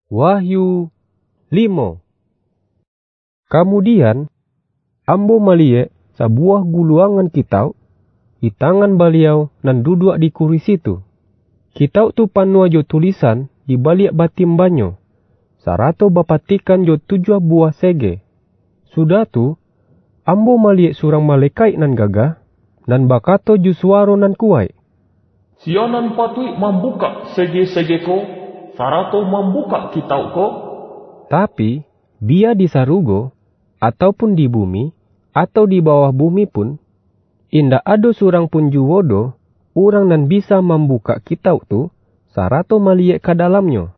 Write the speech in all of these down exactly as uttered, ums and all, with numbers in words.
Wahyu lima. Kemudian, ambo melihat sebuah guluangan kitau di tangan beliau nan duduk di kursi itu. Kitau tu penuh jo tulisan di balik batim banyo, sarato bapatikan jo tujuh buah sege. Sudah tu, ambo melihat surang malaikat nan gagah, nan bakato ju suara nan kuat. Sianan patui membuka sege-sege ko, sarato membuka kitau ko. Tapi, biar di sarugo, ataupun di bumi, atau di bawah bumi pun, indak ada surang pun juwodo, orang nan bisa membuka kitau tu, sarato melihat ke dalamnya.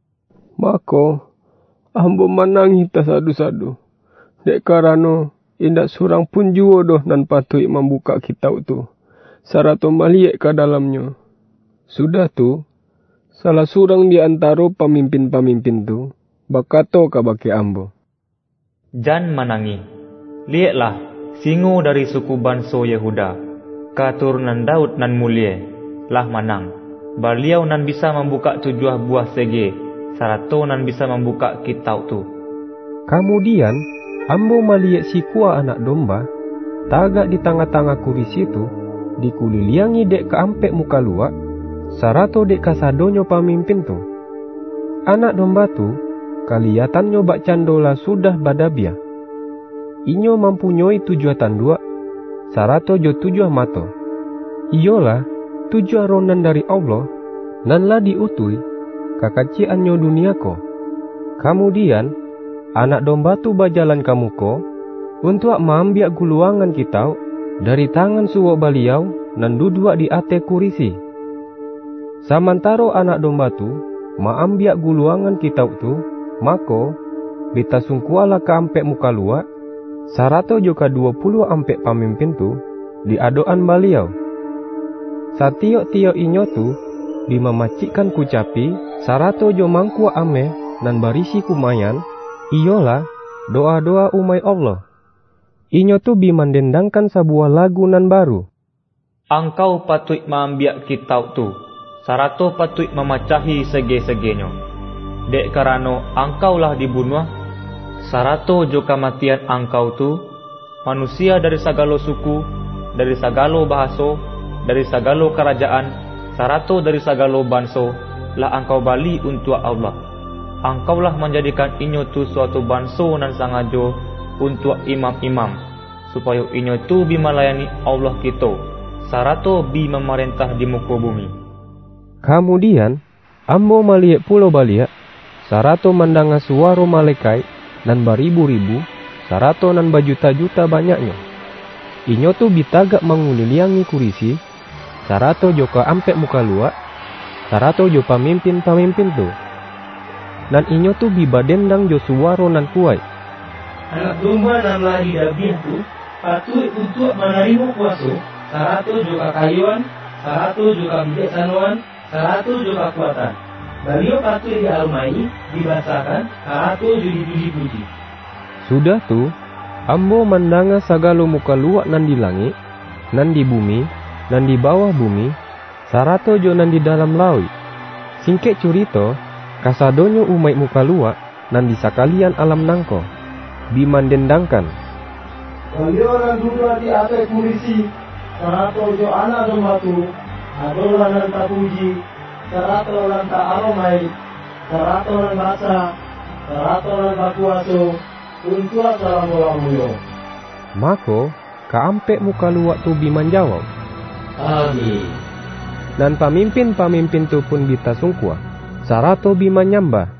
Maka, ambo menangi tasadu-sadu. Dek karano, indak surang pun juwodo nan patui membuka kitau tu, sarato melihat ke dalamnya. Sudah tu, salah surang di antara pemimpin-pemimpin tu, bakato ka baki ambo. Jan menangi, lihatlah singo dari suku banso Yehuda, keturunan Daud nan mulia, lah menang. Beliau nan bisa membuka tujuh buah sege, sarato nan bisa membuka kitau tu. Kemudian, ambo melihat si kuah anak domba, tagak di tengah-tengah kursi itu, dikuliliangi dek keampek muka luak, sarato dek kasadonyo pemimpin tu. Anak domba tu, kelihatannya bak candola sudah badabiah. Inyo mempunyai tujuh tanduk, sarato jo tujuh mata. Iyolah tujuh ronan dari Allah, nan lah diutui kakaciannya dunia ko. Kemudian, anak domba tu berjalan ke muka, untuk mengambil guluangan kitau dari tangan suwak beliau nan duduk di atas kursi. Samantara anak domba tu mengambil guluangan kitau tu, maka beta sungkuala ke ampek muka luak, sarato juga dua puluh ampek pemimpin tu di adoan beliau. Satiok-tiok inyo tu dimemacikkan kucapi, sarato jo mangkua ame nan barisi kumayan, iyolah doa-doa umai Allah. Inyo tu bimandendangkan sebuah lagu nan baru. Angkau patut mengambil kitau tu, sarato patut memacahi sege-segenyo. Dek karano angkaulah dibunuh, sarato jo kematian angkau tu, manusia dari segala suku, dari segala bahasa, dari segala kerajaan, sarato dari segala bangsa, lah angkau bali untuk Allah. Angkaulah menjadikan inyo tu suatu bangsa nan sangajo untuk imam-imam, supaya inyo tu bi melayani Allah kita, sarato bi memerintah di muka bumi. Kemudian, ambo melihat pulau balik, sarato mendengar suara malaikat nan beribu-ribu, sarato nan berjuta-juta banyaknya. Inyo tu bitagak menguliliangi kursi, sarato joka ampek muka luak, sarato jo pemimpin-pemimpin tu. Dan inyo tu bibadendang jo suara nan kuat. Anak domba nan lagi dabiah tu patut untuk menerima kuasa, sarato juga kayuan, sarato juga kebijaksanaan, sarato juga kekuatan. Beliau patut dialmai, dibacakan, sarato juga dipuji-puji. Sudah tu, ambo mendengar segala muka luak nan di langit, nan di bumi, nan di bawah bumi, sarato jo nan di dalam laut. Singket cerita, kasadonyo umai muka luak nan di sakalian alam nangko bimandendangkan. Beliau nan duduk di atas kursi, sarato jo anak domba tu, adalah nan tak puji, sarato nan tak aromai, sarato nan basa, sarato nan bakuaso, untuk selama-lamanya. Maka, keampek muka luak tu bimanjawab, Amin. dan pemimpin-pemimpin tu pun bita sungkua, sarato bimanyambah.